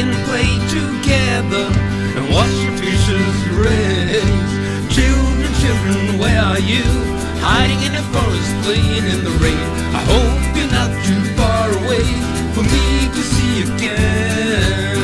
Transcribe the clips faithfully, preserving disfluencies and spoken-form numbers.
can play together and watch the fishes race. Children, children, where are you? Hiding in the forest, playing in the rain. I hope you're not too far away for me to see again.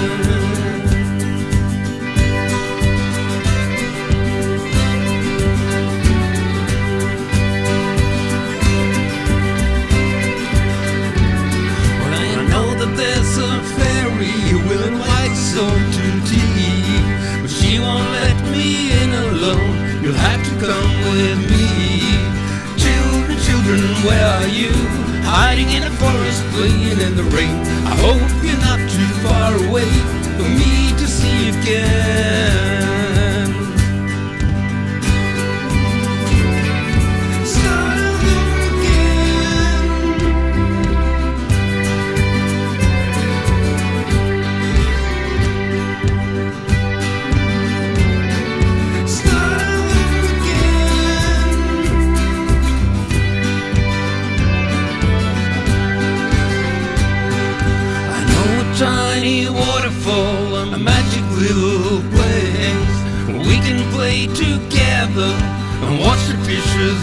Well, I know that there's a fairy who will invite someone to tea, but she won't let me in alone. You'll have to come with me. Children, children, where are you? Hiding in the forest, playing in the rain. I hope you're not too far away for me to see again. Start over again. Start over again. Tiny waterfall, a magic little place where we can play together and watch the fishes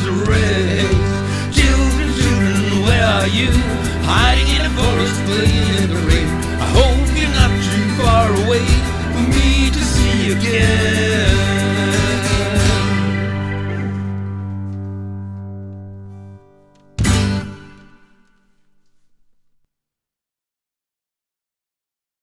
race. Children, children, where are you? Hiding in the forest, playing in the rain.